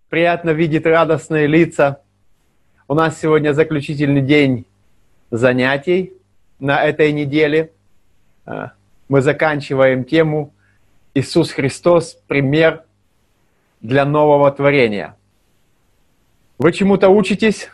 Приятно видеть радостные лица. У нас сегодня заключительный день занятий на этой неделе. Мы заканчиваем тему «Иисус Христос – пример для нового творения». Вы чему-то учитесь?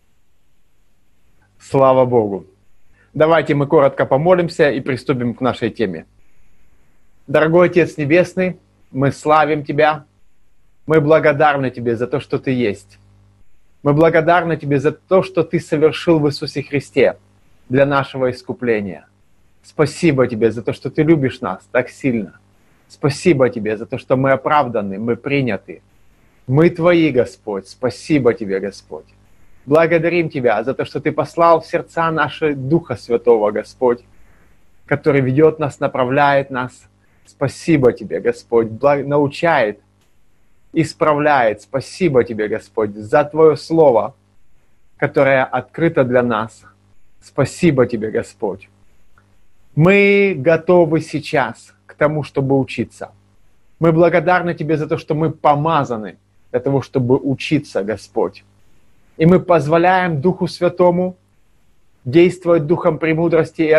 Слава Богу! Давайте мы коротко помолимся и приступим к нашей теме. Дорогой Отец Небесный, мы славим Тебя. Мы благодарны Тебе за то, что Ты есть. Мы благодарны Тебе за то, что Ты совершил в Иисусе Христе для нашего искупления. Спасибо Тебе за то, что Ты любишь нас так сильно. Спасибо Тебе за то, что мы оправданы, мы приняты. Мы Твои, Господь. Спасибо Тебе, Господь. Благодарим Тебя за то, что Ты послал в сердца наши Духа Святого, Господь, который ведет нас, направляет нас. Спасибо Тебе, Господь, научает, исправляет. Спасибо Тебе, Господь, за Твое Слово, которое открыто для нас. Спасибо Тебе, Господь. Мы готовы сейчас к тому, чтобы учиться. Мы благодарны Тебе за то, что мы помазаны для того, чтобы учиться, Господь. И мы позволяем Духу Святому действовать Духом премудрости и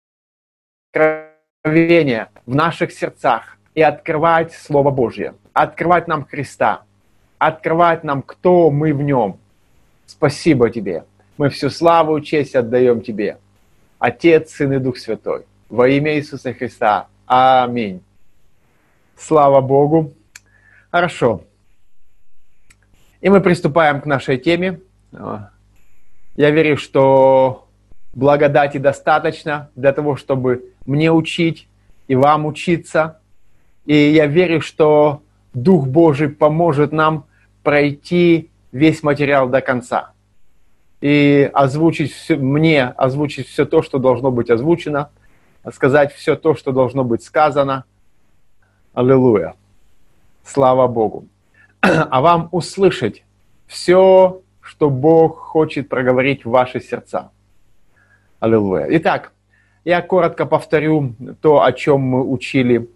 откровения в наших сердцах и открывать Слово Божье, открывать нам Христа, открывать нам, кто мы в Нем. Спасибо Тебе. Мы всю славу и честь отдаем Тебе. Отец, Сын и Дух Святой. Во имя Иисуса Христа. Аминь. Слава Богу. Хорошо. И мы приступаем к нашей теме. Я верю, что благодати достаточно для того, чтобы мне учить и вам учиться. И я верю, что Дух Божий поможет нам пройти весь материал до конца. И озвучить все то, что должно быть озвучено, сказать все то, что должно быть сказано. Аллилуйя. Слава Богу. А вам услышать все, что Бог хочет проговорить в ваши сердца. Аллилуйя. Итак, я коротко повторю то, о чем мы учили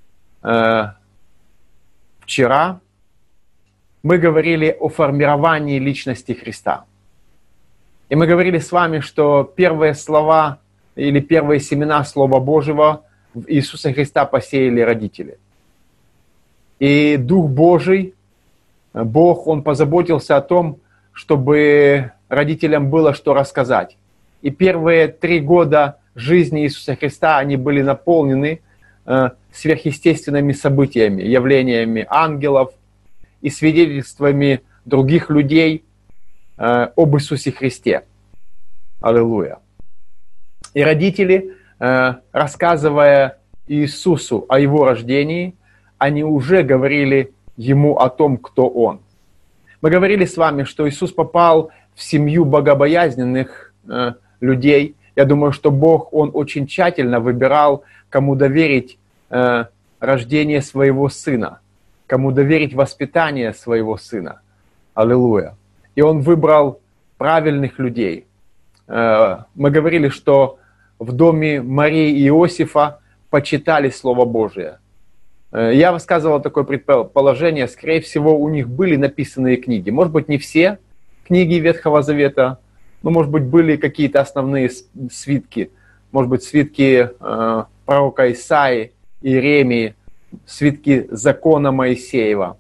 вчера. Мы говорили о формировании личности Христа. И мы говорили с вами, что первые слова или первые семена Слова Божьего в Иисуса Христа посеяли родители. И Дух Божий, Бог, Он позаботился о том, чтобы родителям было что рассказать. И первые 3 года жизни Иисуса Христа, они были наполнены сверхъестественными событиями, явлениями ангелов и свидетельствами других людей об Иисусе Христе. Аллилуйя. И родители, рассказывая Иисусу о Его рождении, они уже говорили Ему о том, кто Он. Мы говорили с вами, что Иисус попал в семью богобоязненных людей. Я думаю, что Бог, Он очень тщательно выбирал, кому доверить рождение своего сына, кому доверить воспитание своего сына. Аллилуйя. И Он выбрал правильных людей. Мы говорили, что в доме Марии и Иосифа почитали Слово Божие. Я высказывал такое предположение, скорее всего, у них были написанные книги. Может быть, не все книги Ветхого Завета, но, может быть, были какие-то основные свитки. Может быть, свитки пророка Исаии, Иеремии, свитки закона Моисеева.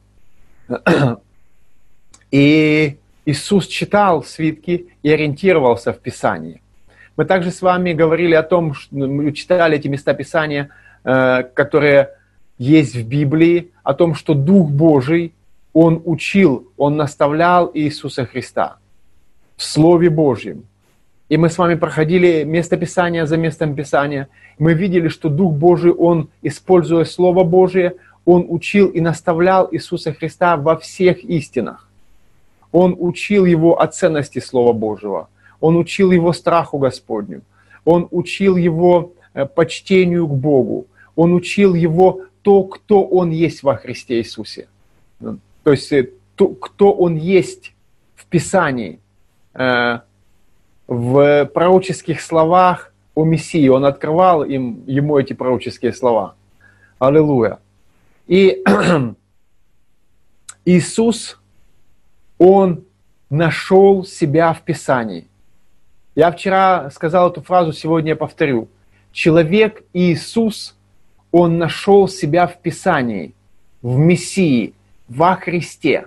И Иисус читал свитки и ориентировался в Писании. Мы также с вами говорили о том, что мы читали эти места Писания, которые есть в Библии, о том, что Дух Божий, Он учил, Он наставлял Иисуса Христа в Слове Божьем. И мы с вами проходили место Писания за местом Писания. Мы видели, что Дух Божий, Он, используя Слово Божие, Он учил и наставлял Иисуса Христа во всех истинах. Он учил Его о ценности Слова Божьего. Он учил Его страху Господню. Он учил Его почтению к Богу. Он учил Его то, кто Он есть во Христе Иисусе. То есть, кто Он есть в Писании, в пророческих словах о Мессии. Он открывал ему эти пророческие слова. Аллилуйя. И Иисус он нашел себя в Писании. Я вчера сказал эту фразу, сегодня я повторю. Человек Иисус, он нашел себя в Писании, в Мессии, во Христе.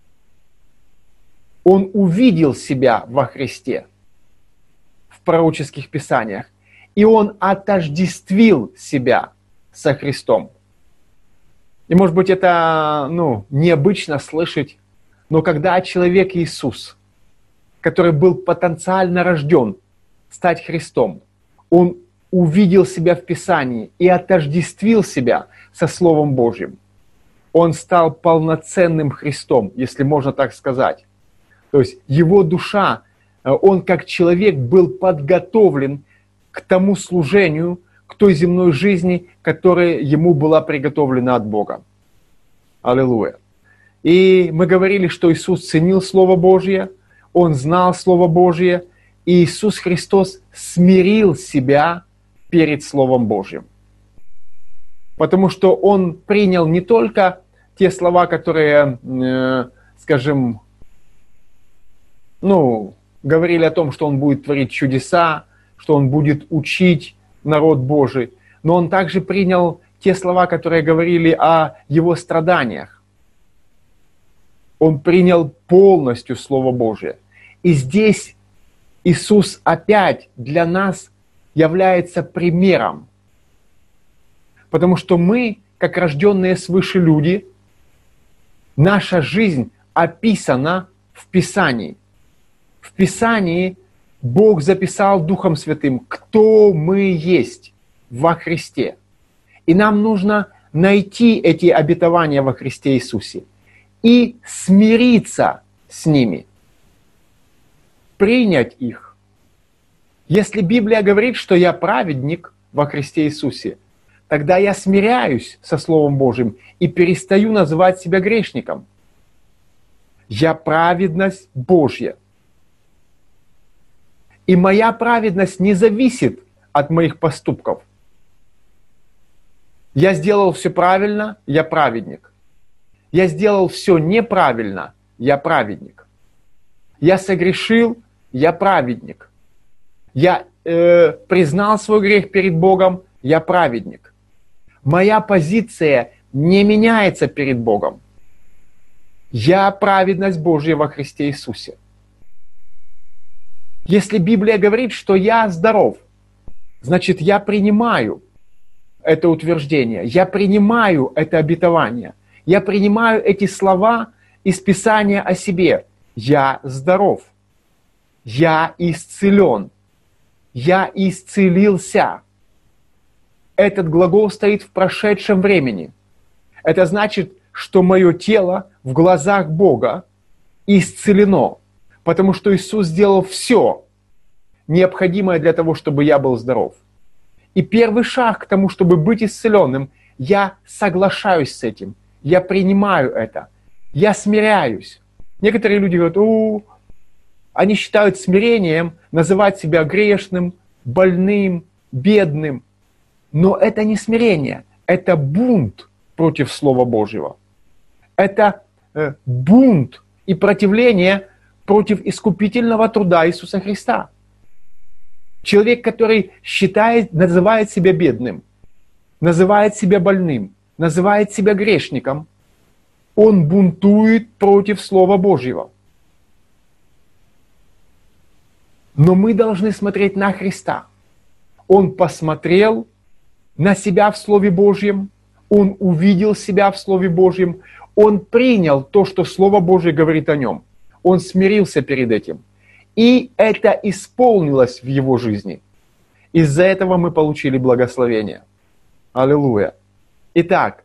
Он увидел себя во Христе, в пророческих писаниях. И он отождествил себя со Христом. И может быть это необычно слышать, но когда человек Иисус, который был потенциально рожден стать Христом, он увидел себя в Писании и отождествил себя со Словом Божьим, он стал полноценным Христом, если можно так сказать. То есть его душа, он как человек был подготовлен к тому служению, к той земной жизни, которая ему была приготовлена от Бога. Аллилуйя. И мы говорили, что Иисус ценил Слово Божье, Он знал Слово Божье, и Иисус Христос смирил себя перед Словом Божьим. Потому что Он принял не только те слова, которые, говорили о том, что Он будет творить чудеса, что Он будет учить народ Божий, но Он также принял те слова, которые говорили о Его страданиях. Он принял полностью Слово Божие. И здесь Иисус опять для нас является примером. Потому что мы, как рожденные свыше люди, наша жизнь описана в Писании. В Писании Бог записал Духом Святым, кто мы есть во Христе. И нам нужно найти эти обетования во Христе Иисусе и смириться с ними, принять их. Если Библия говорит, что я праведник во Христе Иисусе, тогда я смиряюсь со Словом Божьим и перестаю называть себя грешником. Я праведность Божья. И моя праведность не зависит от моих поступков. Я сделал все правильно, я праведник. Я сделал все неправильно, я праведник. Я согрешил, я праведник. Я признал свой грех перед Богом, я праведник. Моя позиция не меняется перед Богом. Я праведность Божья во Христе Иисусе. Если Библия говорит, что я здоров, значит, я принимаю это утверждение, я принимаю это обетование, я принимаю эти слова из Писания о себе. Я здоров, я исцелен, я исцелился. Этот глагол стоит в прошедшем времени. Это значит, что мое тело в глазах Бога исцелено, потому что Иисус сделал все необходимое для того, чтобы я был здоров. И первый шаг к тому, чтобы быть исцеленным, я соглашаюсь с этим, я принимаю это, я смиряюсь. Некоторые люди говорят, они считают смирением называть себя грешным, больным, бедным. Но это не смирение, это бунт против Слова Божьего. Это бунт и противление против искупительного труда Иисуса Христа. Человек, который называет себя бедным, называет себя больным, называет себя грешником, он бунтует против Слова Божьего. Но мы должны смотреть на Христа. Он посмотрел на себя в Слове Божьем, он увидел себя в Слове Божьем, он принял то, что Слово Божье говорит о нем. Он смирился перед этим. И это исполнилось в его жизни. Из-за этого мы получили благословение. Аллилуйя. Итак,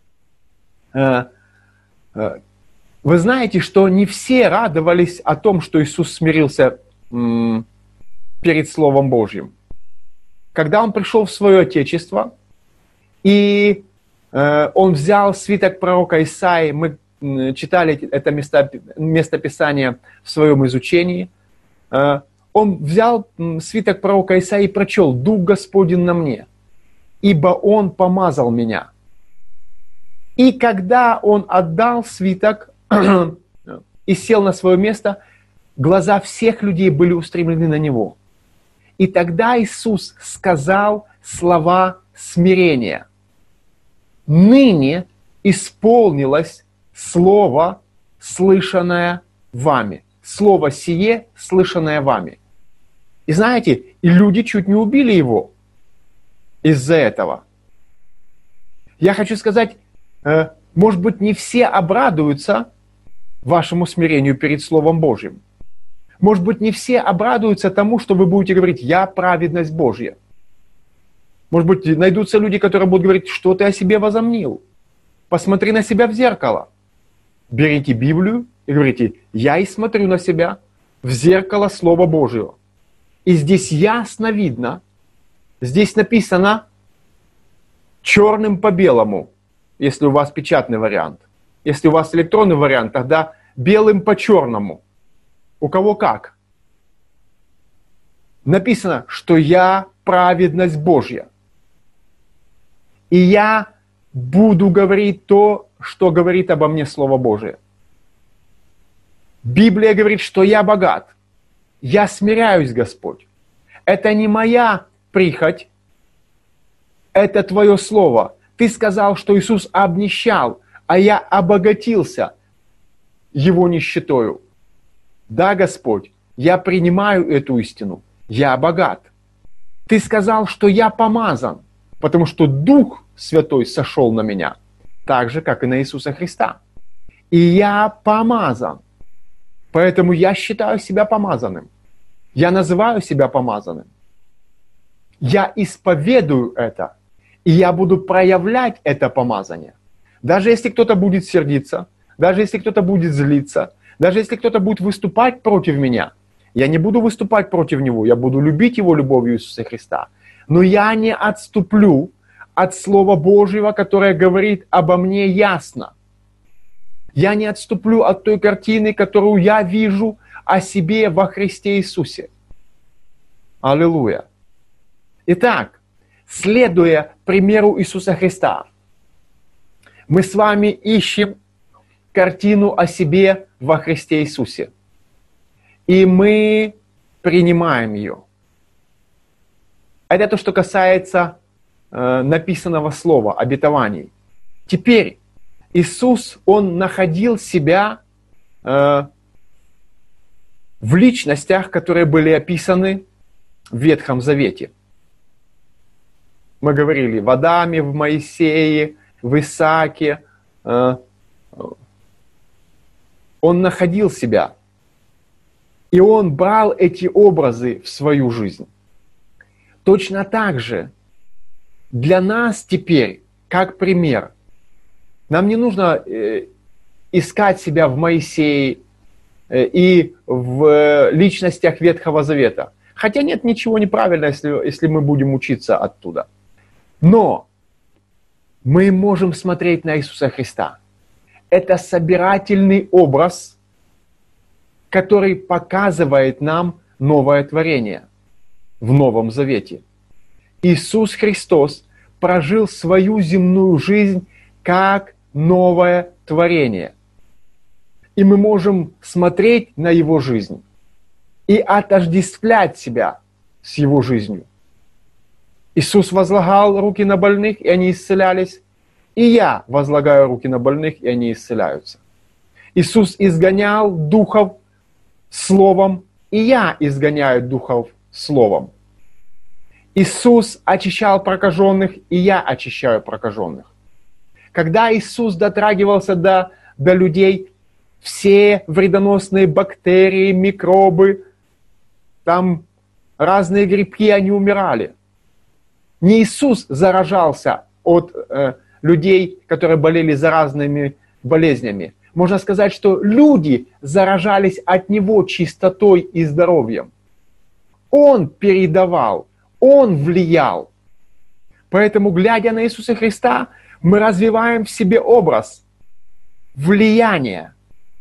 вы знаете, что не все радовались о том, что Иисус смирился перед Словом Божьим. Когда Он пришел в свое Отечество, и Он взял свиток пророка Исаии, мы читали это местописание в своем изучении, он взял свиток пророка Исаии и прочел: «Дух Господень на мне, ибо Он помазал меня». И когда он отдал свиток и сел на свое место, глаза всех людей были устремлены на Него. И тогда Иисус сказал слова смирения. «Ныне исполнилось слово, слышанное вами». Слово сие, слышанное вами. И знаете, и люди чуть не убили Его из-за этого. Я хочу сказать, может быть, не все обрадуются вашему смирению перед Словом Божьим. Может быть, не все обрадуются тому, что вы будете говорить «Я праведность Божья». Может быть, найдутся люди, которые будут говорить, что ты о себе возомнил. Посмотри на себя в зеркало. Берите Библию и говорите, я и смотрю на себя в зеркало Слова Божьего. И здесь ясно видно, здесь написано черным по белому, если у вас печатный вариант. Если у вас электронный вариант, тогда белым по черному. У кого как. Написано, что я праведность Божья. И я буду говорить то, что говорит обо мне Слово Божие. Библия говорит, что я богат. Я смиряюсь, Господь. Это не моя прихоть, это Твое Слово. Ты сказал, что Иисус обнищал, а я обогатился Его нищетою. Да, Господь, я принимаю эту истину. Я богат. Ты сказал, что я помазан, потому что Дух Святой сошел на меня, так же, как и на Иисуса Христа. И я помазан. Поэтому я считаю себя помазанным. Я называю себя помазанным. Я исповедую это. И я буду проявлять это помазание. Даже если кто-то будет сердиться, даже если кто-то будет злиться, даже если кто-то будет выступать против меня, я не буду выступать против него, я буду любить его любовью Иисуса Христа. Но я не отступлю от Слова Божьего, которое говорит обо мне ясно. Я не отступлю от той картины, которую я вижу о себе во Христе Иисусе. Аллилуйя. Итак, следуя примеру Иисуса Христа, мы с вами ищем картину о себе во Христе Иисусе. И мы принимаем ее. Это то, что касается написанного слова, обетований. Теперь Иисус, Он находил себя в личностях, которые были описаны в Ветхом Завете. Мы говорили в Адаме, в Моисее, в Исааке. Он находил себя. И Он брал эти образы в свою жизнь. Точно так же для нас теперь, как пример, нам не нужно искать себя в Моисее и в личностях Ветхого Завета. Хотя нет ничего неправильного, если мы будем учиться оттуда. Но мы можем смотреть на Иисуса Христа. Это собирательный образ, который показывает нам новое творение в Новом Завете. Иисус Христос прожил свою земную жизнь как новое творение. И мы можем смотреть на Его жизнь и отождествлять себя с Его жизнью. Иисус возлагал руки на больных, и они исцелялись. И я возлагаю руки на больных, и они исцеляются. Иисус изгонял духов словом, и я изгоняю духов словом. Иисус очищал прокаженных, и я очищаю прокаженных. Когда Иисус дотрагивался до людей, все вредоносные бактерии, микробы, там разные грибки, они умирали. Не Иисус заражался от людей, которые болели заразными болезнями. Можно сказать, что люди заражались от Него чистотой и здоровьем. Он передавал, Он влиял. Поэтому, глядя на Иисуса Христа, мы развиваем в себе образ влияния.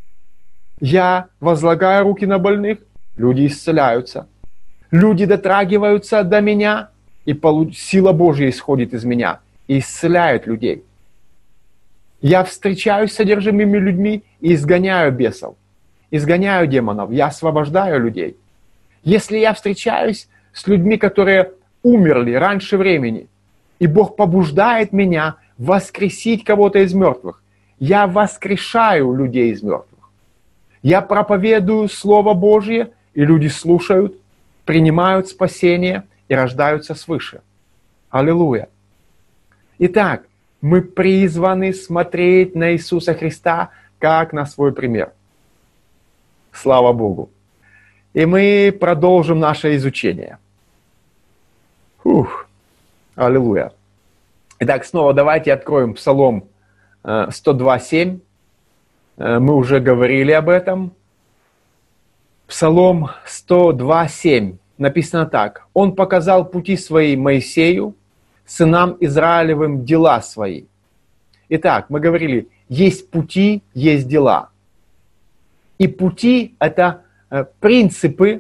Я возлагаю руки на больных, люди исцеляются. Люди дотрагиваются до меня, и сила Божья исходит из меня и исцеляет людей. Я встречаюсь с содержимыми людьми и изгоняю бесов. изгоняю демонов, я освобождаю людей. Если я встречаюсь с людьми, которые умерли раньше времени, и Бог побуждает меня воскресить кого-то из мертвых, я воскрешаю людей из мертвых. Я проповедую Слово Божье, и люди слушают, принимают спасение и рождаются свыше. Аллилуйя. Итак, мы призваны смотреть на Иисуса Христа как на свой пример. Слава Богу. И мы продолжим наше изучение. Аллилуйя. Итак, снова давайте откроем Псалом 102:7. Мы уже говорили об этом. Псалом 102:7. Написано так. «Он показал пути свои Моисею, сынам Израилевым дела свои». Итак, мы говорили, есть пути, есть дела. И пути – это принципы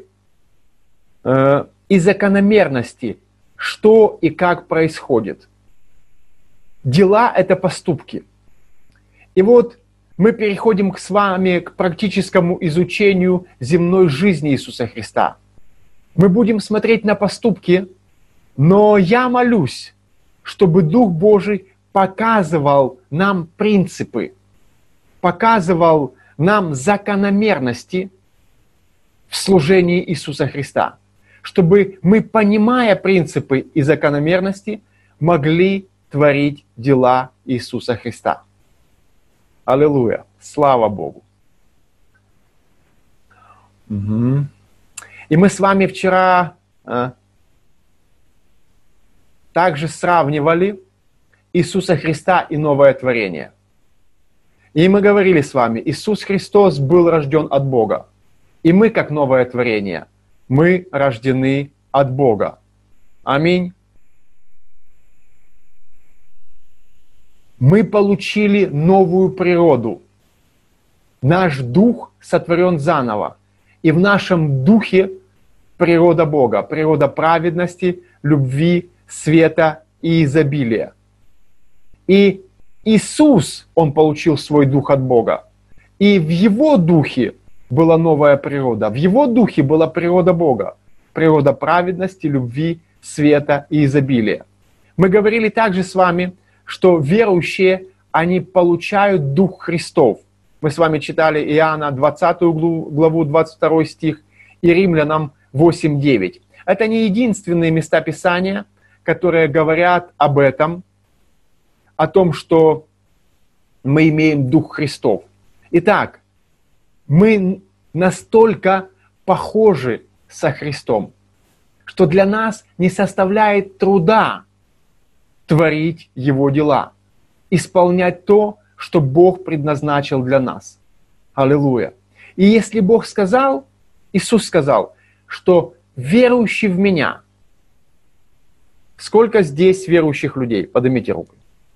и закономерности, что и как происходит. Дела – это поступки. И вот мы переходим с вами к практическому изучению земной жизни Иисуса Христа. Мы будем смотреть на поступки, но я молюсь, чтобы Дух Божий показывал нам принципы, показывал нам закономерности в служении Иисуса Христа, чтобы мы, понимая принципы и закономерности, могли творить дела Иисуса Христа. Аллилуйя! Слава Богу! И мы с вами вчера также сравнивали Иисуса Христа и новое творение. И мы говорили с вами, Иисус Христос был рожден от Бога. И мы, как новое творение, мы рождены от Бога. Аминь. Мы получили новую природу. Наш дух сотворен заново. И в нашем духе природа Бога, природа праведности, любви, света и изобилия. И Иисус, Он получил свой дух от Бога. И в Его духе была новая природа. В Его духе была природа Бога. Природа праведности, любви, света и изобилия. Мы говорили также с вами, что верующие, они получают Дух Христов. Мы с вами читали Иоанна 20 главу, 22 стих, и Римлянам 8:9. Это не единственные места Писания, которые говорят об этом, о том, что мы имеем Дух Христов. Итак, мы настолько похожи со Христом, что для нас не составляет труда творить Его дела, исполнять то, что Бог предназначил для нас. Аллилуйя. И если Бог сказал, Иисус сказал, что верующий в Меня. Сколько здесь верующих людей? Поднимите руку.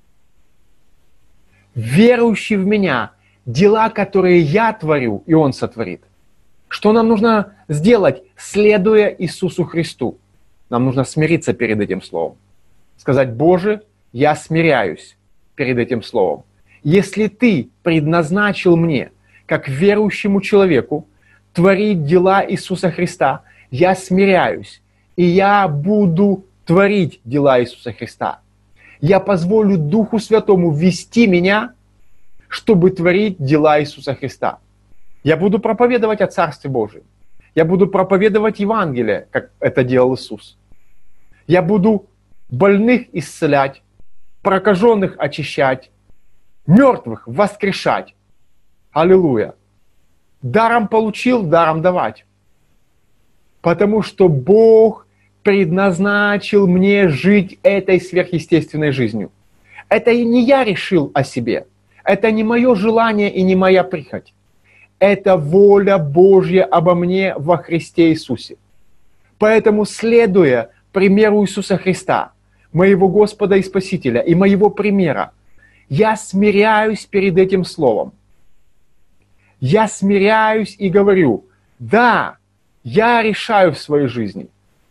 Верующий в Меня, дела, которые я творю, и Он сотворит. Что нам нужно сделать, следуя Иисусу Христу? Нам нужно смириться перед этим словом. Сказать: Боже, я смиряюсь перед этим словом. Если Ты предназначил мне, как верующему человеку, творить дела Иисуса Христа, я смиряюсь, и я буду творить дела Иисуса Христа. Я позволю Духу Святому вести меня, чтобы творить дела Иисуса Христа. Я буду проповедовать о Царстве Божьем. Я буду проповедовать Евангелие, как это делал Иисус. Я буду больных исцелять, прокаженных очищать, мертвых воскрешать. Аллилуйя. Даром получил, даром давать. Потому что Бог предназначил мне жить этой сверхъестественной жизнью. Это и не я решил о себе. Это не мое желание и не моя прихоть. Это воля Божья обо мне во Христе Иисусе. Поэтому, следуя примеру Иисуса Христа, моего Господа и Спасителя, и моего примера, я смиряюсь перед этим словом. Я смиряюсь и говорю: да, я решаю в своей жизни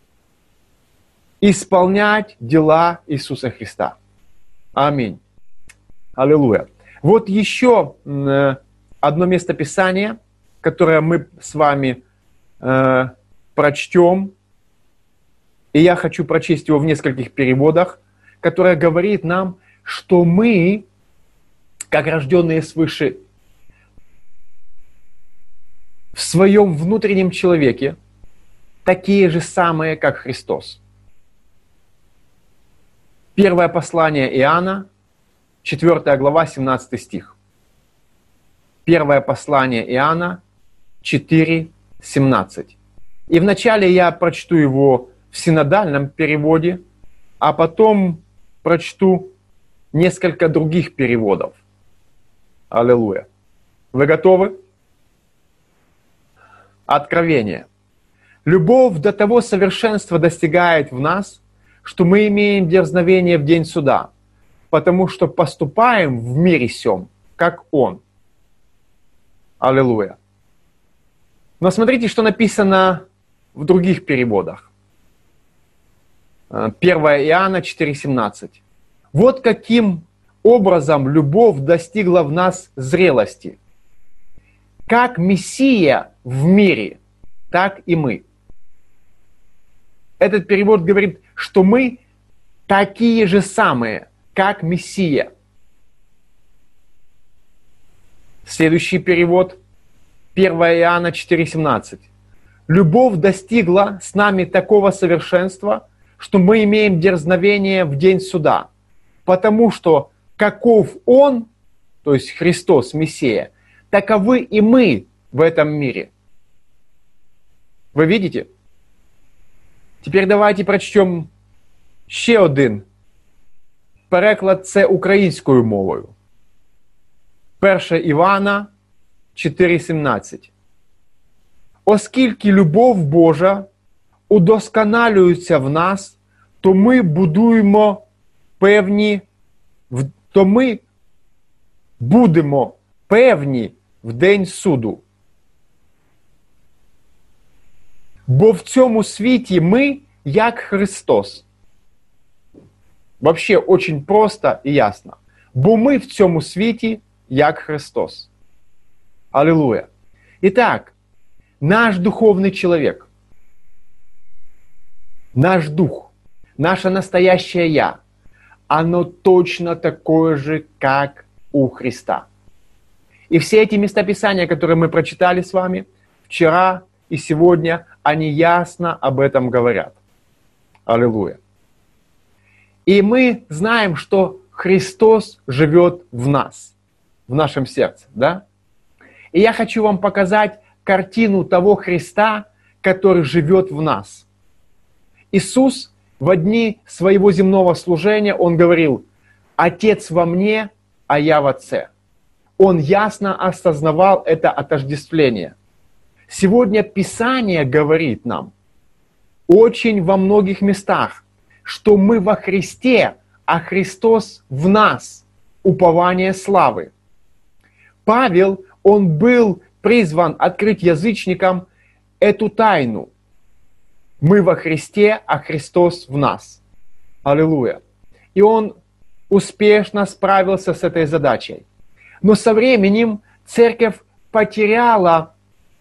исполнять дела Иисуса Христа. Аминь. Аллилуйя. Вот еще одно место Писания, которое мы с вами прочтем, и я хочу прочесть его в нескольких переводах, которое говорит нам, что мы, как рожденные свыше, в своем внутреннем человеке такие же самые, как Христос. Первое послание Иоанна, 4 глава, 17 стих. Первое послание Иоанна, 4, 17. И вначале я прочту его в синодальном переводе, а потом прочту несколько других переводов. Аллилуйя. Вы готовы? Откровение. Любовь до того совершенства достигает в нас, что мы имеем дерзновение в день суда, потому что поступаем в мире сем, как Он. Аллилуйя. Но смотрите, что написано в других переводах. 1 Иоанна 4,17. Вот каким образом любовь достигла в нас зрелости. Как Мессия в мире, так и мы. Этот перевод говорит, что мы такие же самые, как Мессия. Следующий перевод, 1 Иоанна 4,17. Любовь достигла с нами такого совершенства, что мы имеем дерзновение в день суда, потому что каков Он, то есть Христос, Мессия, таковы и мы в этом мире. Ви видите? Тепер давайте прочтемо ще один переклад, це українською мовою. 1 Івана 4,17. Оскільки любов Божа удосконалюється в нас, то ми будемо певні в день суду. Бо в цьому світі ми, як Христос. Вообще очень просто и ясно. Бо ми в цьому світі, як Христос. Аллилуйя. Итак, наш духовный человек, наш дух, наше настоящее «я», оно точно такое же, как у Христа. И все эти местописания, которые мы прочитали с вами вчера и сегодня, они ясно об этом говорят. Аллилуйя. И мы знаем, что Христос живет в нас, в нашем сердце, да? И я хочу вам показать картину того Христа, который живет в нас. Иисус в дни своего земного служения, Он говорил: «Отец во мне, а я в Отце». Он ясно осознавал это отождествление. Сегодня Писание говорит нам очень во многих местах, что мы во Христе, а Христос в нас, упование славы. Павел, он был призван открыть язычникам эту тайну. Мы во Христе, а Христос в нас. Аллилуйя. И он успешно справился с этой задачей. Но со временем церковь потеряла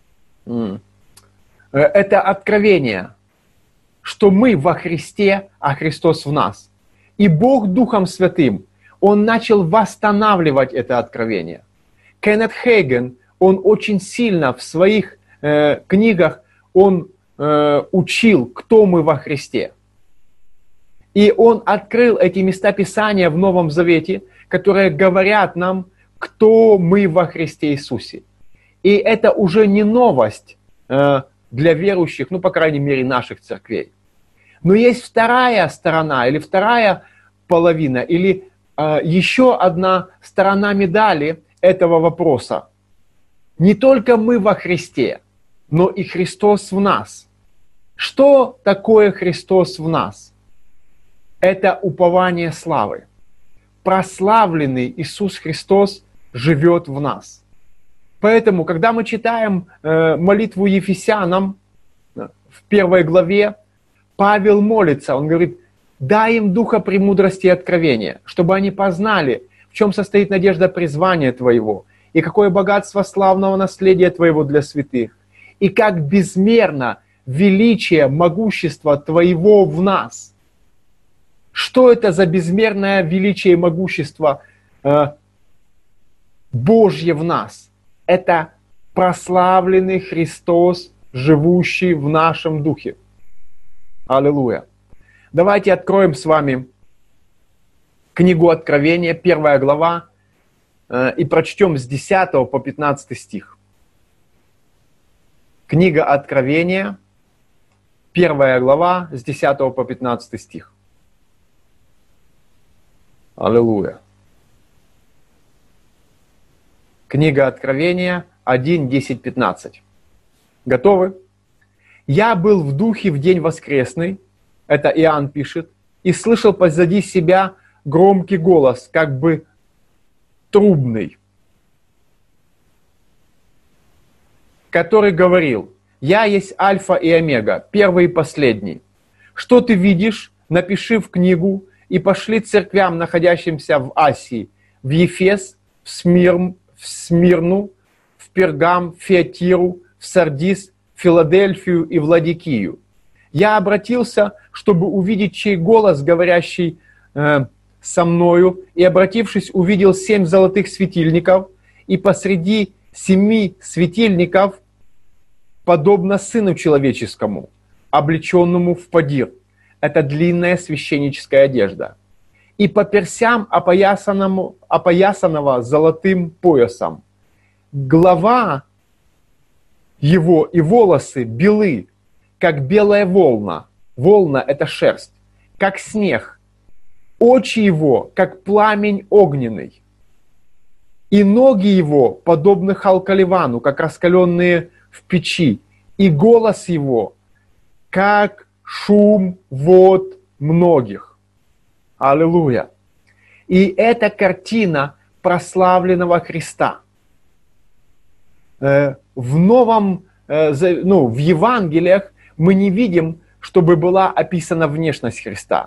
это откровение, что мы во Христе, а Христос в нас. И Бог Духом Святым, Он начал восстанавливать это откровение. Кеннет Хейген, он очень сильно в своих книгах, он учил, кто мы во Христе. И он открыл эти места Писания в Новом Завете, которые говорят нам, кто мы во Христе Иисусе. И это уже не новость для верующих, ну, по крайней мере, наших церквей. Но есть вторая сторона, или вторая половина, или еще одна сторона медали этого вопроса. Не только мы во Христе, но и Христос в нас. Что такое Христос в нас? Это упование славы. Прославленный Иисус Христос живет в нас. Поэтому, когда мы читаем молитву Ефесянам в 1 главе, Павел молится, он говорит: дай им духа премудрости и откровения, чтобы они познали, в чем состоит надежда призвания Твоего, и какое богатство славного наследия Твоего для святых, и как безмерно величие, могущество Твоего в нас. Что это за безмерное величие и могущество Божье в нас? Это прославленный Христос, живущий в нашем духе. Аллилуйя. Давайте откроем с вами книгу Откровения, 1 глава, и прочтем с 10 по 15 стих. Книга Откровения, 1 глава, с 10 по 15 стих. Аллилуйя. Книга Откровения 1, 10, 15. Готовы? «Я был в духе в день воскресный», это Иоанн пишет, «и слышал позади себя громкий голос, как бы трубный, который говорил: «Я есть Альфа и Омега, первый и последний. Что ты видишь, напиши в книгу и пошли церквям, находящимся в Асии, в Ефес, в Смирну, в Пергам, в Фиатиру, в Сардис, в Филадельфию и в Ладикию. Я обратился, чтобы увидеть, чей голос, говорящий со мною, и, обратившись, увидел 7 золотых светильников, и посреди 7 светильников, подобно Сыну Человеческому, облеченному в подир». Это длинная священническая одежда. «И по персям, опоясанного золотым поясом. Голова его и волосы белы, как белая волна». Волна – это шерсть. «Как снег. Очи его, как пламень огненный. И ноги его, подобны халкаливану, как раскаленные в печи. И голос его, как шум вод многих». Аллилуйя. И это картина прославленного Христа. В Евангелиях мы не видим, чтобы была описана внешность Христа.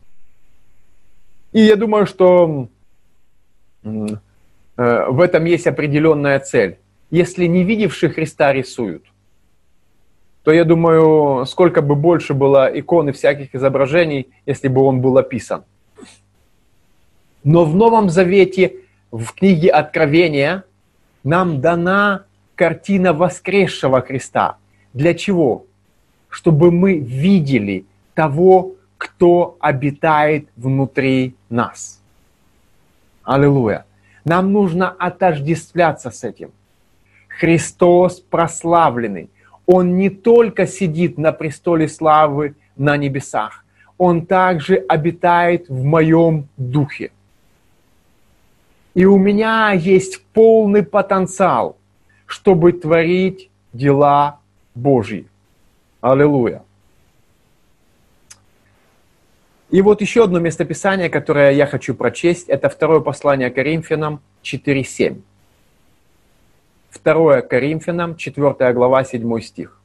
И я думаю, что в этом есть определенная цель. Если не видевшие Христа рисуют, то я думаю, сколько бы больше было икон и всяких изображений, если бы он был описан. Но в Новом Завете, в книге Откровения, нам дана картина воскресшего Христа. Для чего? Чтобы мы видели того, кто обитает внутри нас. Аллилуйя. Нам нужно отождествляться с этим. Христос прославленный. Он не только сидит на престоле славы на небесах, Он также обитает в моем духе. И у меня есть полный потенциал, чтобы творить дела Божьи. Аллилуйя. И вот еще одно местописание, которое я хочу прочесть, это 2 послание Коринфянам 4:7. 2 Коринфянам, 4 глава, 7 стих.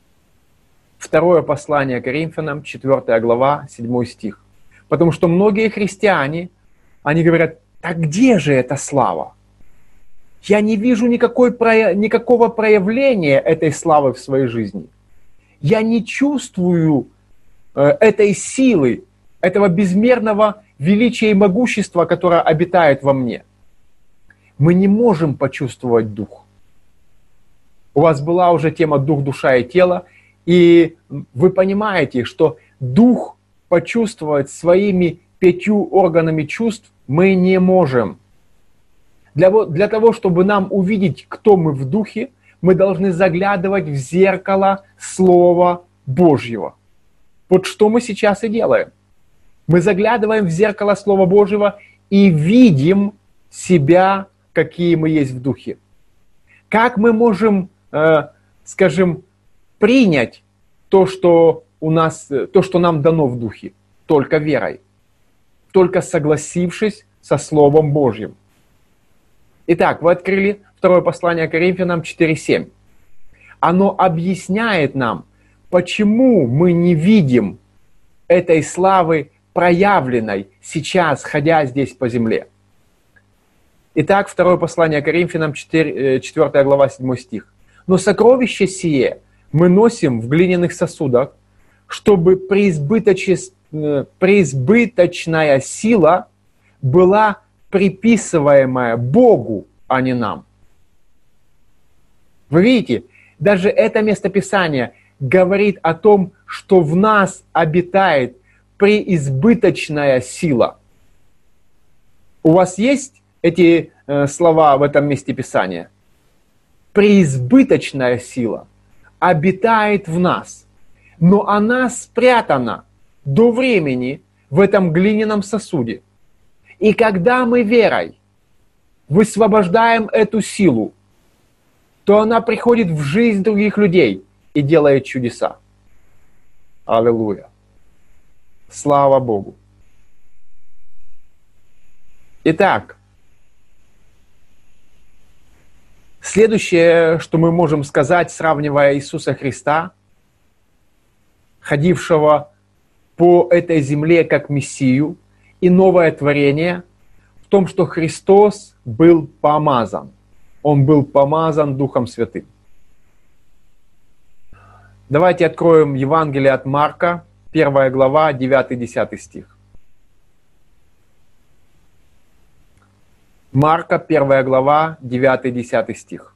2 послание Коринфянам, 4 глава, 7 стих. Потому что многие христиане, они говорят: так где же эта слава? Я не вижу никакого проявления этой славы в своей жизни. Я не чувствую этой силы, этого безмерного величия и могущества, которое обитает во мне. Мы не можем почувствовать дух. У вас была уже тема дух, душа и тело, и вы понимаете, что дух почувствовать своими 5 органами чувств мы не можем. Для того, чтобы нам увидеть, кто мы в духе, мы должны заглядывать в зеркало Слова Божьего. Вот что мы сейчас и делаем. Мы заглядываем в зеркало Слова Божьего и видим себя, какие мы есть в духе. Как мы можем, принять то, что нам дано в духе? Только верой. Только согласившись со Словом Божьим. Итак, вы открыли 2 послание Коринфянам 4:7. Оно объясняет нам, почему мы не видим этой славы проявленной сейчас, ходя здесь по земле. Итак, второе послание Коринфянам, 4 глава, 7 стих. «Но сокровище сие мы носим в глиняных сосудах, чтобы преизбыточная сила была приписываемая Богу, а не нам». Вы видите, даже это местописание говорит о том, что в нас обитает преизбыточная сила. У вас есть эти слова в этом месте Писания? Преизбыточная сила обитает в нас, но она спрятана до времени в этом глиняном сосуде. И когда мы верой высвобождаем эту силу, то она приходит в жизнь других людей и делает чудеса. Аллилуйя. Слава Богу. Итак, следующее, что мы можем сказать, сравнивая Иисуса Христа, ходившего по этой земле как Мессию, и новое творение, в том, что Христос был помазан. Он был помазан Духом Святым. Давайте откроем Евангелие от Марка, 1 глава, 9-10 стих. Марка, 1 глава, 9-10 стих.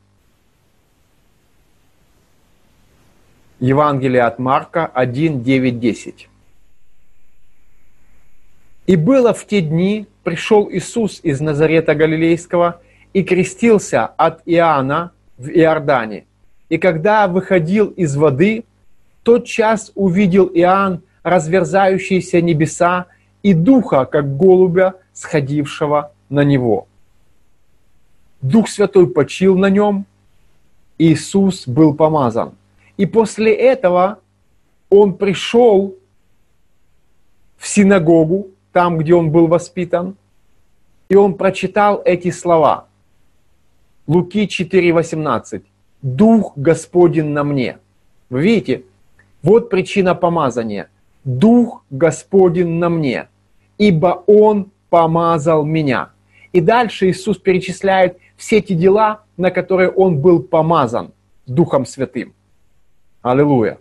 Евангелие от Марка 1, 9, 10. «И было в те дни, пришел Иисус из Назарета Галилейского и крестился от Иоанна в Иордане. И когда выходил из воды, тотчас увидел Иоанн разверзающиеся небеса и духа, как голубя, сходившего на него. Дух Святой почил на нем, и Иисус был помазан. И после этого он пришел в синагогу, там, где он был воспитан, и он прочитал эти слова. Луки 4:18. «Дух Господень на мне». Вы видите? Вот причина помазания. «Дух Господень на мне, ибо Он помазал меня». И дальше Иисус перечисляет все те дела, на которые Он был помазан Духом Святым. Аллилуйя.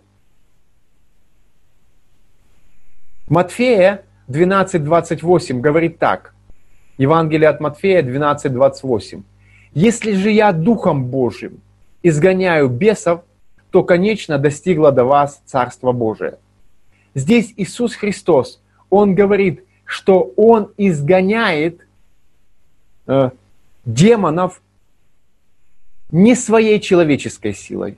Матфея 12:28 говорит так. Евангелие от Матфея 12:28. «Если же я Духом Божьим изгоняю бесов, то, конечно, достигло до вас Царство Божие». Здесь Иисус Христос, Он говорит, что Он изгоняет демонов не своей человеческой силой,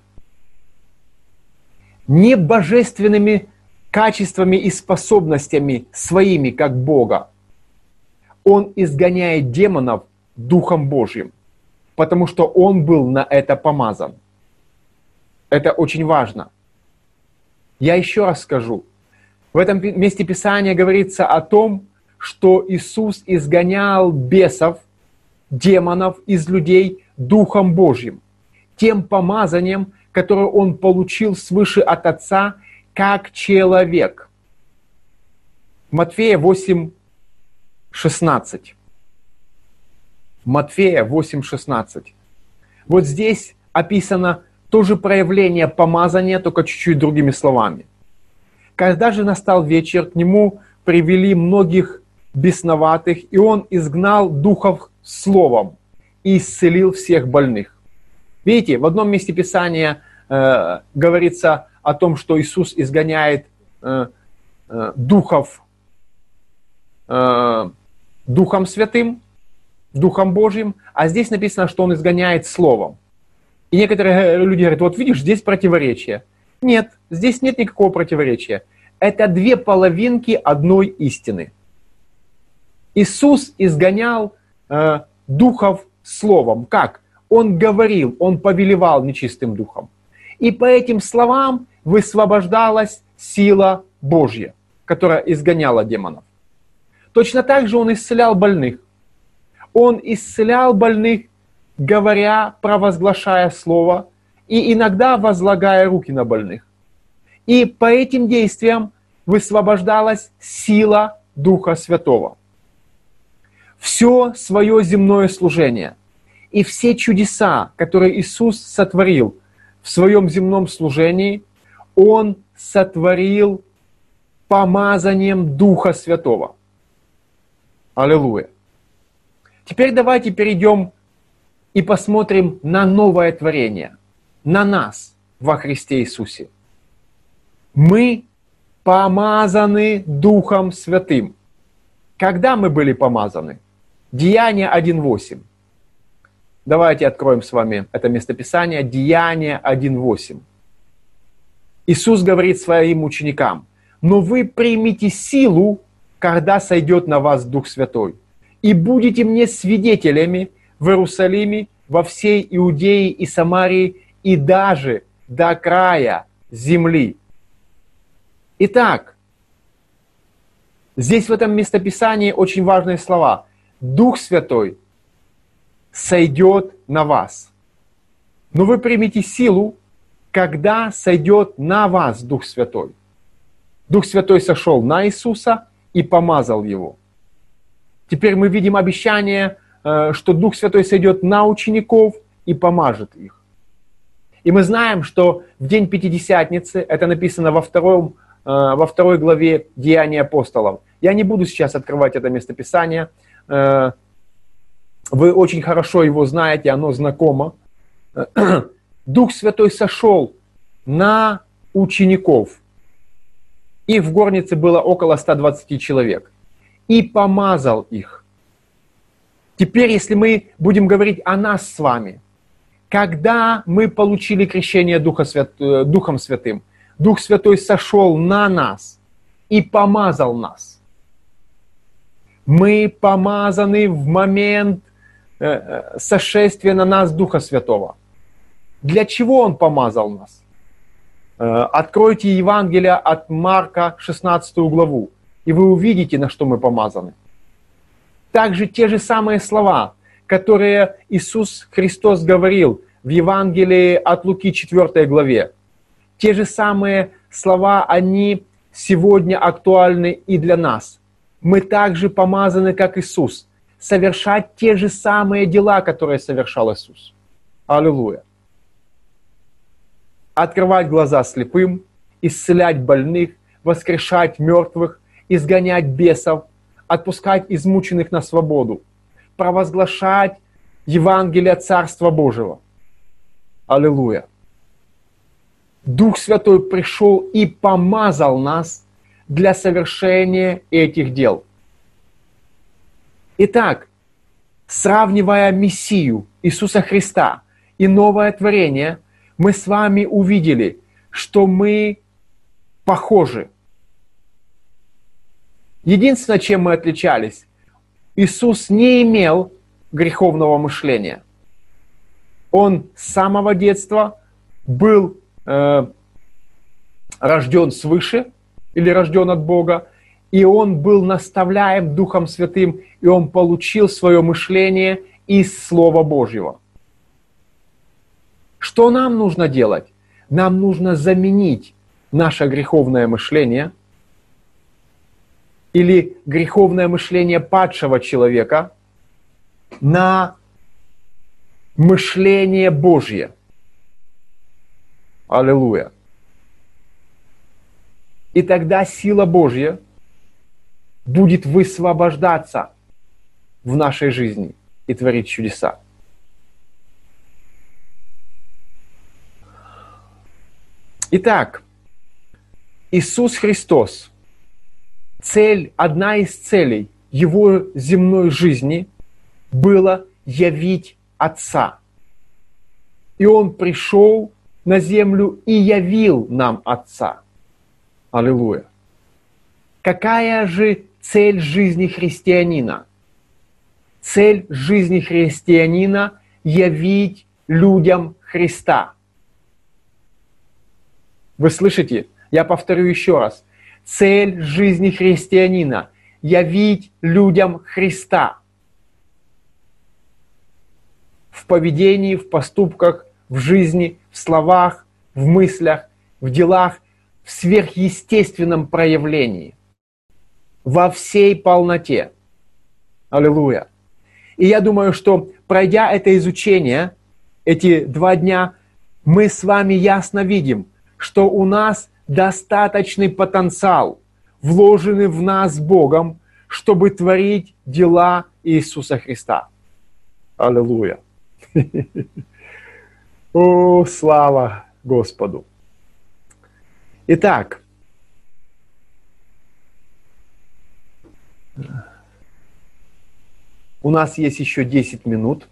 не божественными качествами и способностями своими, как Бога. Он изгоняет демонов Духом Божьим, потому что Он был на это помазан. Это очень важно. Я еще раз скажу. В этом месте Писания говорится о том, что Иисус изгонял бесов, демонов из людей Духом Божьим, тем помазанием, которое Он получил свыше от Отца, как человек. Матфея 8:16. Матфея 8:16. Вот здесь описано тоже проявление помазания, только чуть-чуть другими словами. «Когда же настал вечер, к нему привели многих бесноватых, и он изгнал духов словом и исцелил всех больных». Видите, в одном месте Писания говорится о том, что Иисус изгоняет духов Духом Святым, Духом Божьим, а здесь написано, что Он изгоняет Словом. И некоторые люди говорят, вот видишь, здесь противоречие. Нет, здесь нет никакого противоречия. Это две половинки одной истины. Иисус изгонял духов Словом. Как? Он говорил, Он повелевал нечистым духом. И по этим словам высвобождалась сила Божья, которая изгоняла демонов. Точно так же Он исцелял больных. Он исцелял больных, говоря, провозглашая слово, и иногда возлагая руки на больных. И по этим действиям высвобождалась сила Духа Святого. все свое земное служение. И все чудеса, которые Иисус сотворил в своем земном служении, Он сотворил помазанием Духа Святого. Аллилуйя. Теперь давайте перейдем и посмотрим на новое творение, на нас во Христе Иисусе. Мы помазаны Духом Святым. Когда мы были помазаны? Деяния 1:8. Давайте откроем с вами это местописание. Деяния 1:8. Иисус говорит своим ученикам: «Но вы примите силу, когда сойдет на вас Дух Святой, и будете мне свидетелями в Иерусалиме, во всей Иудее и Самарии, и даже до края земли». Итак, здесь в этом местописании очень важные слова. Дух Святой сойдет на вас. Но вы примите силу, когда сойдет на вас Дух Святой. Дух Святой сошел на Иисуса и помазал Его. Теперь мы видим обещание, что Дух Святой сойдет на учеников и помажет их. И мы знаем, что в день Пятидесятницы, это написано во второй главе Деяний апостолов. Я не буду сейчас открывать это местописание. Вы очень хорошо его знаете, оно знакомо. Дух Святой сошел на учеников. И в горнице было около 120 человек. И помазал их. Теперь, если мы будем говорить о нас с вами, когда мы получили крещение Духом Святым, Дух Святой сошел на нас и помазал нас. Мы помазаны в момент сошествия на нас Духа Святого. Для чего Он помазал нас? Откройте Евангелие от Марка, 16 главу, и вы увидите, на что мы помазаны. Также те же самые слова, которые Иисус Христос говорил в Евангелии от Луки, 4 главе. Те же самые слова, они сегодня актуальны и для нас. Мы также помазаны, как Иисус, совершать те же самые дела, которые совершал Иисус. Аллилуйя. Открывать глаза слепым, исцелять больных, воскрешать мертвых, изгонять бесов, отпускать измученных на свободу, провозглашать Евангелие Царства Божьего. Аллилуйя. Дух Святой пришел и помазал нас для совершения этих дел. Итак, сравнивая Мессию Иисуса Христа и новое творение, мы с вами увидели, что мы похожи. Единственное, чем мы отличались, Иисус не имел греховного мышления. Он с самого детства был рожден свыше или рожден от Бога, и он был наставляем Духом Святым, и он получил свое мышление из Слова Божьего. Что нам нужно делать? Нам нужно заменить наше греховное мышление или греховное мышление падшего человека на мышление Божье. Аллилуйя. И тогда сила Божья будет высвобождаться в нашей жизни и творить чудеса. Итак, Иисус Христос, одна из целей Его земной жизни была явить Отца. И Он пришел на землю и явил нам Отца. Аллилуйя. Какая же цель жизни христианина? Цель жизни христианина – явить людям Христа. Вы слышите? Я повторю еще раз. Цель жизни христианина – явить людям Христа. В поведении, в поступках, в жизни, в словах, в мыслях, в делах, в сверхъестественном проявлении. Во всей полноте. Аллилуйя. И я думаю, что пройдя это изучение, эти 2 дня, мы с вами ясно видим, что у нас достаточный потенциал, вложенный в нас Богом, чтобы творить дела Иисуса Христа. Аллилуйя. О, слава Господу. Итак, у нас есть еще 10 минут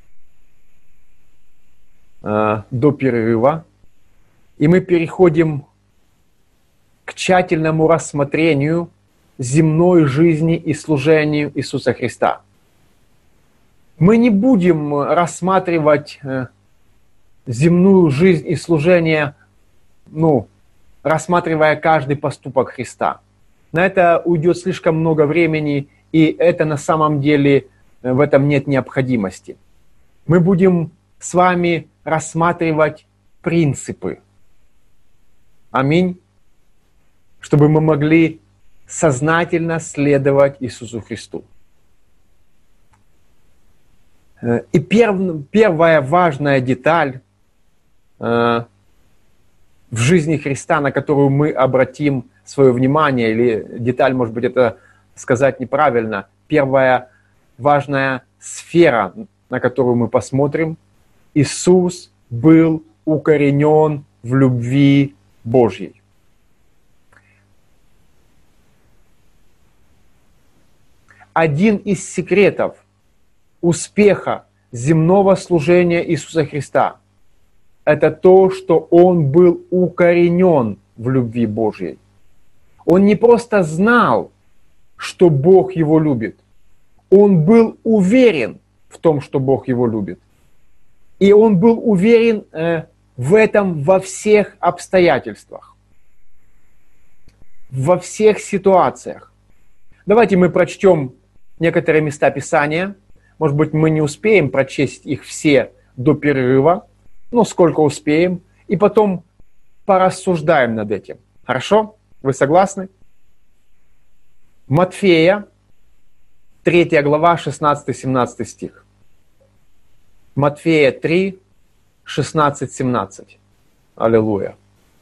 до перерыва, и мы переходим к тщательному рассмотрению земной жизни и служению Иисуса Христа. Мы не будем рассматривать земную жизнь и служение, рассматривая каждый поступок Христа. На это уйдет слишком много времени, и это на самом деле в этом нет необходимости. Мы будем с вами рассматривать принципы. Аминь. Чтобы мы могли сознательно следовать Иисусу Христу. И первая важная деталь в жизни Христа, на которую мы обратим свое внимание, или деталь, может быть, это сказать неправильно, первая важная сфера, на которую мы посмотрим, Иисус был укоренен в любви Божьей. Один из секретов успеха земного служения Иисуса Христа – это то, что Он был укоренен в любви Божьей. Он не просто знал, что Бог его любит. Он был уверен в том, что Бог его любит. И он был уверен в этом во всех обстоятельствах, во всех ситуациях. Давайте мы прочтем некоторые места Писания. Может быть, мы не успеем прочесть их все до перерыва, но сколько успеем. И потом порассуждаем над этим. Хорошо? Вы согласны? Матфея, 3 глава, 16-17 стих. Матфея 3, 16-17. Аллилуйя.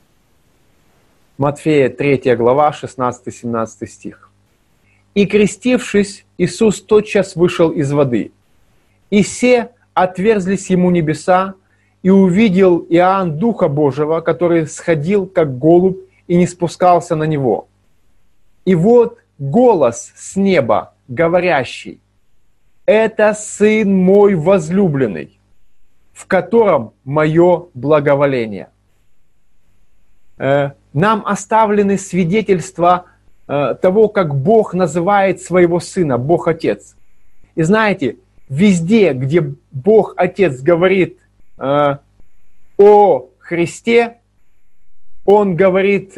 Матфея 3 глава, 16-17 стих. «И крестившись, Иисус тотчас вышел из воды. И се отверзлись ему небеса, и увидел Иоанн Духа Божьего, который сходил, как голубь, и не спускался на него. И вот голос с неба, говорящий: «Это Сын мой возлюбленный, в котором мое благоволение». Нам оставлены свидетельства того, как Бог называет своего Сына, Бог Отец. И знаете, везде, где Бог Отец говорит о Христе, Он говорит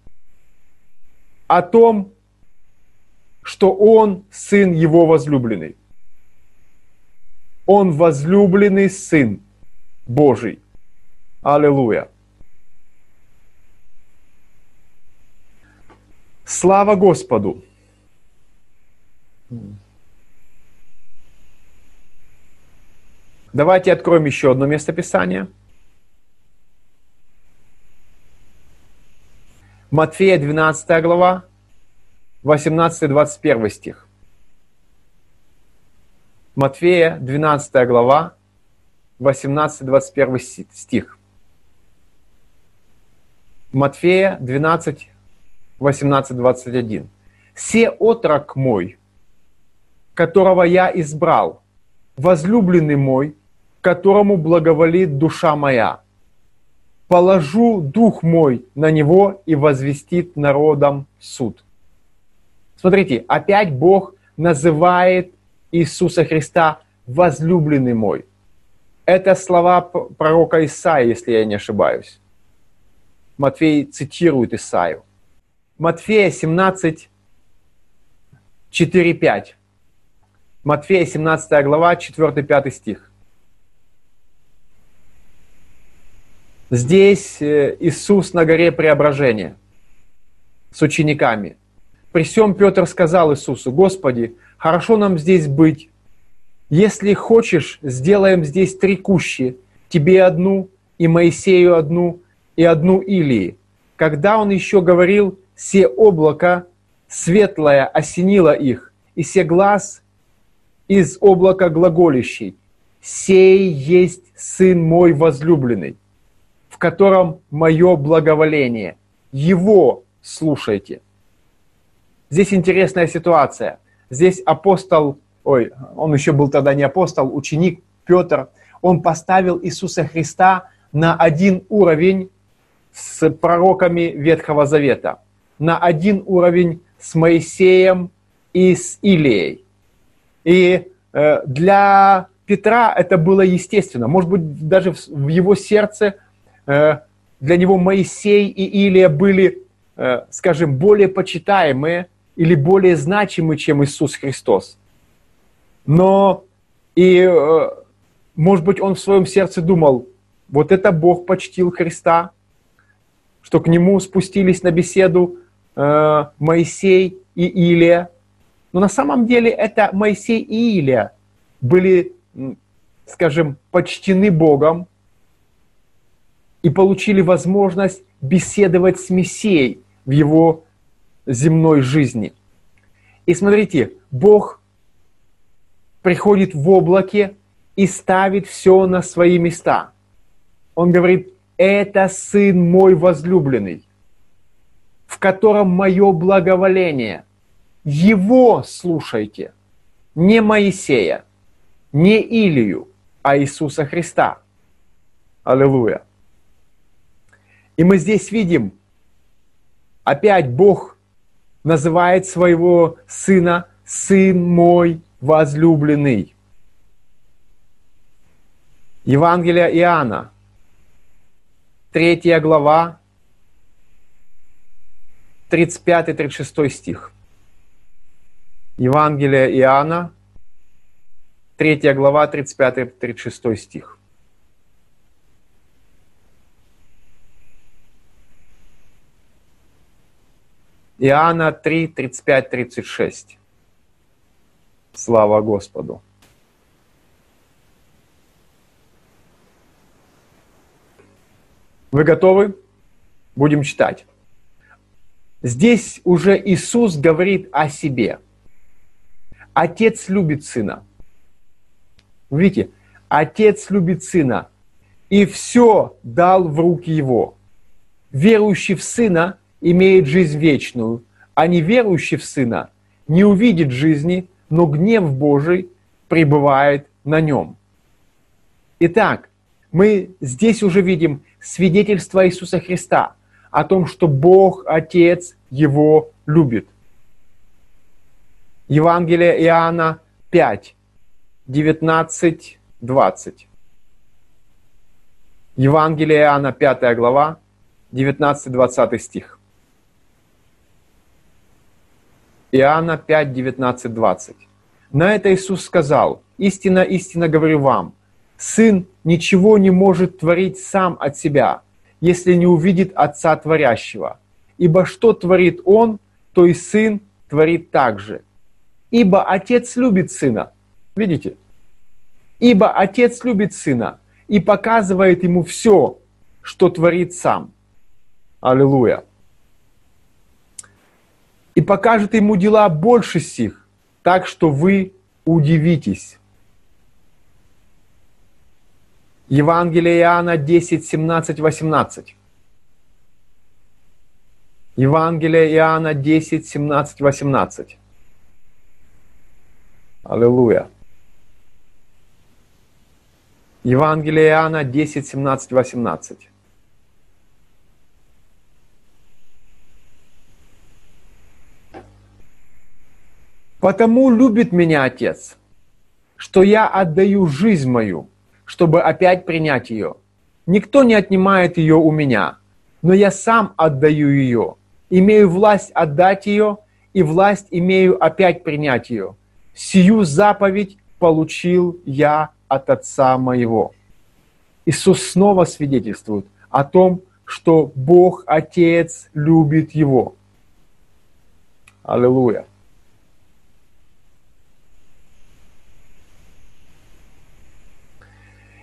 о том, что Он Сын Его возлюбленный. Он возлюбленный Сын Божий. Аллилуйя. Слава Господу! Давайте откроем еще одно место Писания. Матфея 12 глава, 18-21 стих. Матфея 12 глава, 18-21 стих. Матфея 12, 18-21. «Се отрок мой, которого я избрал, возлюбленный мой, которому благоволит душа моя. Положу дух мой на него и возвестит народам суд». Смотрите, опять Бог называет Иисуса Христа возлюбленный мой. Это слова пророка Исаии, если я не ошибаюсь. Матфей цитирует Исаию. Матфея 17, 4-5. Матфея 17 глава, 4-5 стих. Здесь Иисус на горе Преображения с учениками. При сем Петр сказал Иисусу: «Господи, хорошо нам здесь быть. Если хочешь, сделаем здесь 3 кущи, тебе одну, и Моисею одну, и одну Илии. Когда он еще говорил, се облако светлое осенило их, и се глаз из облака глаголющий, сей есть Сын мой возлюбленный, в котором мое благоволение. Его слушайте. Здесь интересная ситуация. Здесь апостол, он еще был тогда не апостол, ученик Петр, он поставил Иисуса Христа на один уровень с пророками Ветхого Завета, на один уровень с Моисеем и с Илией. И для Петра это было естественно. Может быть, даже в его сердце для него Моисей и Илия были, скажем, более почитаемые или более значимы, чем Иисус Христос. Но может быть, он в своем сердце думал, вот это Бог почтил Христа, что к нему спустились на беседу Моисей и Илия. Но на самом деле это Моисей и Илия были, скажем, почтены Богом и получили возможность беседовать с Мессией в его земной жизни. И смотрите, Бог приходит в облаке и ставит все на свои места. Он говорит, это Сын мой возлюбленный, в котором мое благоволение. Его слушайте, не Моисея, не Илию, а Иисуса Христа. Аллилуйя. И мы здесь видим, опять Бог называет своего Сына «Сын мой возлюбленный». Евангелие Иоанна, 3 глава, 35-36 стих. Евангелие Иоанна, 3 глава, 35-36 стих. Иоанна 3, 35-36. Слава Господу. Вы готовы? Будем читать. Здесь уже Иисус говорит о себе. Отец любит Сына. Видите, Отец любит Сына и все дал в руки Его. Верующий в Сына имеет жизнь вечную, а неверующий в Сына не увидит жизни, но гнев Божий пребывает на нем. Итак, мы здесь уже видим свидетельство Иисуса Христа о том, что Бог, Отец, Его любит. Евангелие Иоанна 5, 19, 20. Евангелие Иоанна, 5 глава, 19-20 стих. Иоанна 5, 19, 20. На это Иисус сказал, «Истинно, истинно говорю вам, Сын ничего не может творить сам от себя, если не увидит Отца Творящего. Ибо что творит Он, то и Сын творит также. Ибо Отец любит Сына». Видите? «Ибо Отец любит Сына и показывает Ему все, что творит Сам». Аллилуйя. «И покажет Ему дела больше сих, так что вы удивитесь». Евангелие Иоанна 10, 17, 18. Евангелие Иоанна 10, 17, 18. Аллилуйя. Евангелие Иоанна 10, 17, 18. «Потому любит меня Отец, что я отдаю жизнь мою, чтобы опять принять ее. Никто не отнимает ее у меня, но я сам отдаю ее. Имею власть отдать ее, и власть имею опять принять ее. Сию заповедь получил я от Отца моего». Иисус снова свидетельствует о том, что Бог Отец любит Его. Аллилуйя.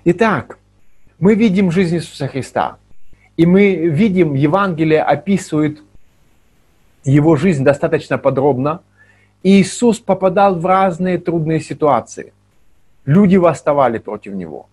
Итак, мы видим жизнь Иисуса Христа. И мы видим, Евангелие описывает его жизнь достаточно подробно. И Иисус попадал в разные трудные ситуации. Люди восставали против него.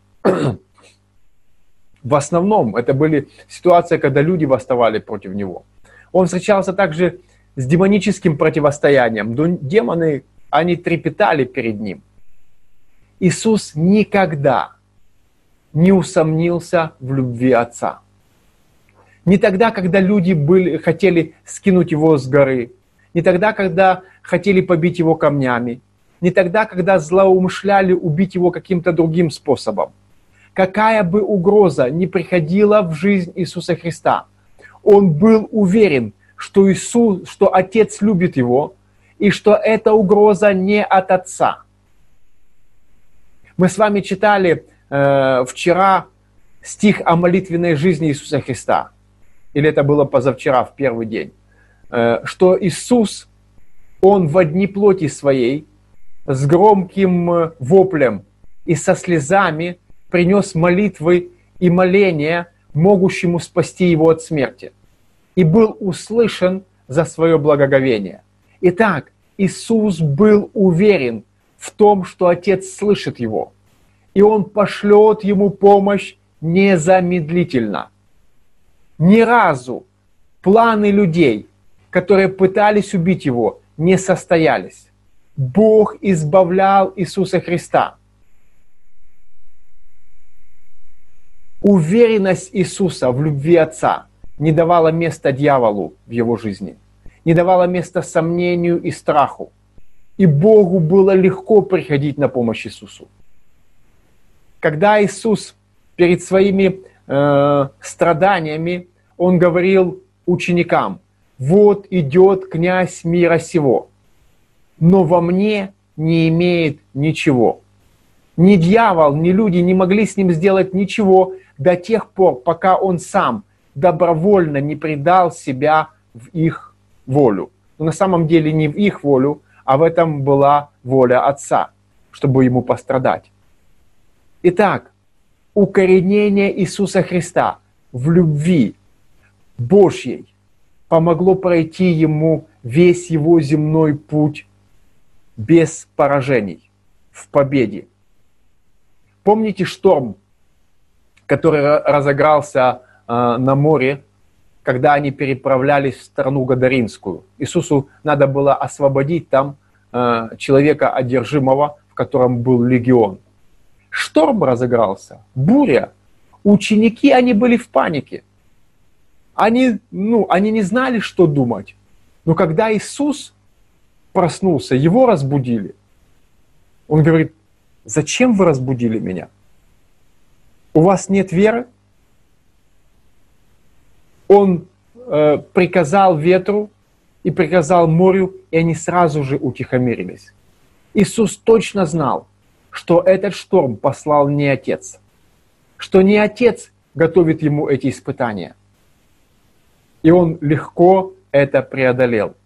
В основном это были ситуации, когда люди восставали против него. Он встречался также с демоническим противостоянием. Демоны, они трепетали перед ним. Иисус никогда не усомнился в любви Отца. Не тогда, когда люди хотели скинуть его с горы, не тогда, когда хотели побить его камнями, не тогда, когда злоумышляли убить его каким-то другим способом. Какая бы угроза ни приходила в жизнь Иисуса Христа, он был уверен, что Отец любит его, и что эта угроза не от Отца. Мы с вами читали вчера стих о молитвенной жизни Иисуса Христа. Или это было позавчера, в первый день. Что Иисус, Он во дни плоти своей, с громким воплем и со слезами принес молитвы и моления, могущему спасти Его от смерти. И был услышан за свое благоговение. Итак, Иисус был уверен в том, что Отец слышит Его. И Он пошлет Ему помощь незамедлительно. Ни разу планы людей, которые пытались убить Его, не состоялись. Бог избавлял Иисуса Христа. Уверенность Иисуса в любви Отца не давала места дьяволу в Его жизни, не давала места сомнению и страху. И Богу было легко приходить на помощь Иисусу. Когда Иисус перед своими страданиями, Он говорил ученикам: «Вот идет князь мира сего, но во мне не имеет ничего». Ни дьявол, ни люди не могли с ним сделать ничего до тех пор, пока он сам добровольно не предал себя в их волю. Но на самом деле не в их волю, а в этом была воля Отца, чтобы ему пострадать. Итак, укоренение Иисуса Христа в любви Божьей помогло пройти ему весь его земной путь без поражений, в победе. Помните шторм, который разыгрался на море, когда они переправлялись в страну Гадаринскую? Иисусу надо было освободить там человека одержимого, в котором был легион. Шторм разыгрался, буря. Ученики, они были в панике. Они не знали, что думать. Но когда Иисус проснулся, его разбудили. Он говорит: «Зачем вы разбудили меня? У вас нет веры?» Он приказал ветру и приказал морю, и они сразу же утихомирились. Иисус точно знал, что этот шторм послал не Отец, что не Отец готовит ему эти испытания. И он легко это преодолел.